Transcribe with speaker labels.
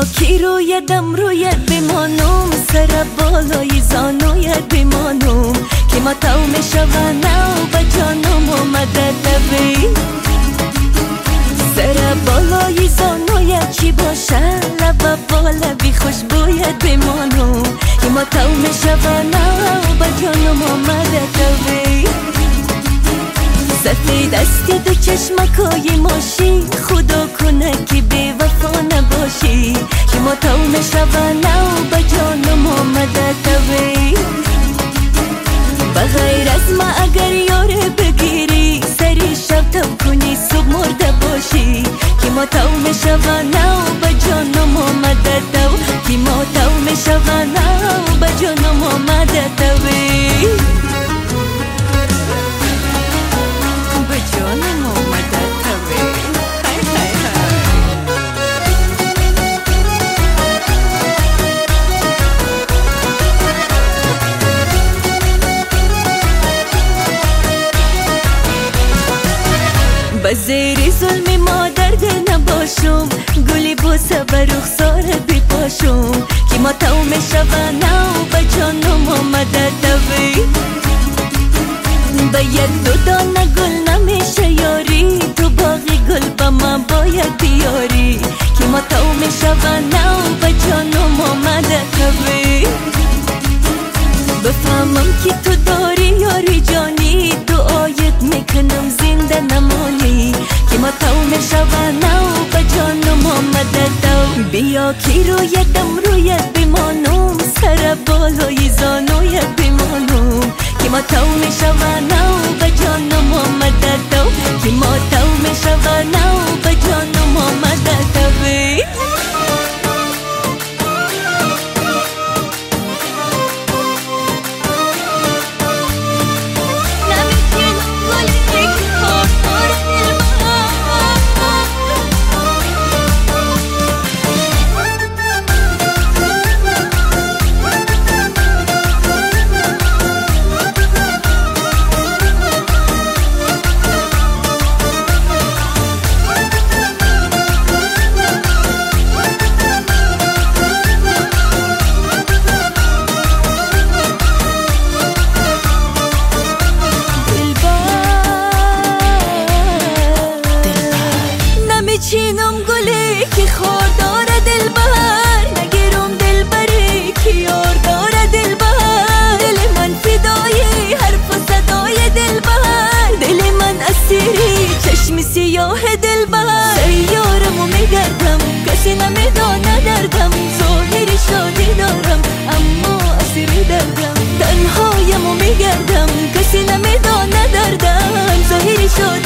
Speaker 1: کی رویدم رویت بمانم، سر بالای زانویت بمانم که ما تو میشونم و جانم اومده دوی. سر بالای زانویت چی باشه، لب بالا بی خوشبویت بمانم که ما تو میشونم و جانم اومده دوی. سفید است دو چشمکای ماشی، خدا کنه که بی وفا نباشی که ما تو میشونم با جانم آمده توی. بغیر از ما اگر یاره بگیری، سری شب تو کنی صبح مرده باشی که ما تو میشونم با جانم آمده تو، که ما تو میشونم با جانم آمده توی. به زیر ظلم مادر دل نباشم، گلی بوسه بر رخسارت بپاشم که ما تو میشونم به جانم آمده دوی. به یک دو دانه گل نمیشه یاری، تو باغی گل با من باید بیاری که ما تو میشونم به جانم آمده دوی. بفهمم که تو داری یاری جانی، دعایت میکنم زنده نمانی که ما تو میشونم به جانم آمده تو. بیا که رویدم رویت بمانم، سر بالای زانویت بمانم که ما تو میشونم به جانم آمده تو، که ما تو میشونم به جانم آمده تو. چینم گلی که خور داره دلبر، نگیرم دلبری که یار داره دلبر. دل من فدای حرف و صدای دلبر، دل من اسیری چشم سیاه دلبر. سیارمو میگردم کسی نمیدانه دردم، ظاهر شادی دارم اما اسیر دردم. تنهایمو میگردم کسی نمیدانه دردم، ظاهر شادی